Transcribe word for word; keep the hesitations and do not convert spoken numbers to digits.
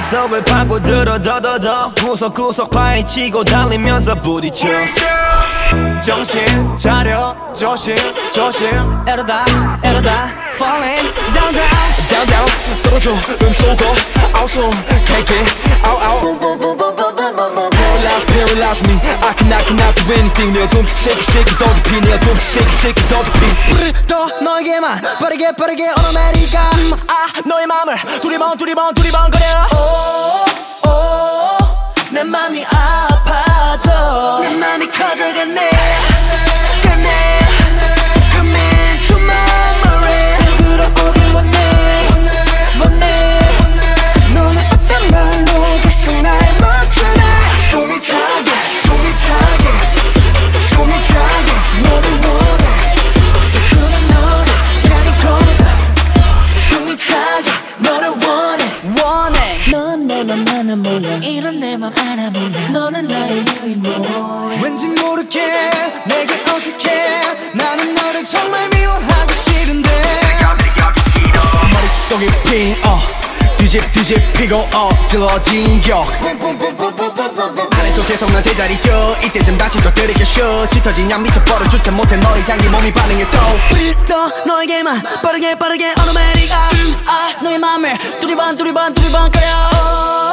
속을 파고들어 더더더 구석구석 파헤치고 달리면서 부딪혀 정신 차려 조심 조심 이러다 이러다 falling down down down down 떨어져 음소거 아우소 take it out out Paralyze paralyze me I can I cannot do anything 내 둠식 새끼 새끼 더 깊이 내 둠식 새끼 새끼 더 깊이 또 너에게만 빠르게 빠르게 오노메리가 아 너의 맘을 두리번 두리번 두리번 거려 내 맘이 아파도 내 맘이 커져가네 가네 Come into my memory 끌어오길 원해 원해 너는 어떤 말로 계속 날 멈추나 숨이 차게 숨이 차게 숨이 차게 너를 원해 그런 너를 가리고서 숨이 차게 너를 원해 원해 넌 내 맘 하나 몰라 이런 내 맘 하나 몰라 너는 나의 일모 왠지 모르게 내게 어색해 나는 너를 정말 미워하기 싫은데 머릿속이 핑 어 뒤집 뒤집히고 어질러진 격 안에서 계속 난 제자리죠 이때쯤 다시 또 들이켜쇼 짙어진 양 미쳐버려주지 못해 너의 향기 몸이 반응해 또 또 너에게만 빠르게 빠르게 오노메리가 아 너의 맘을 두리번 두리번 두리번 거려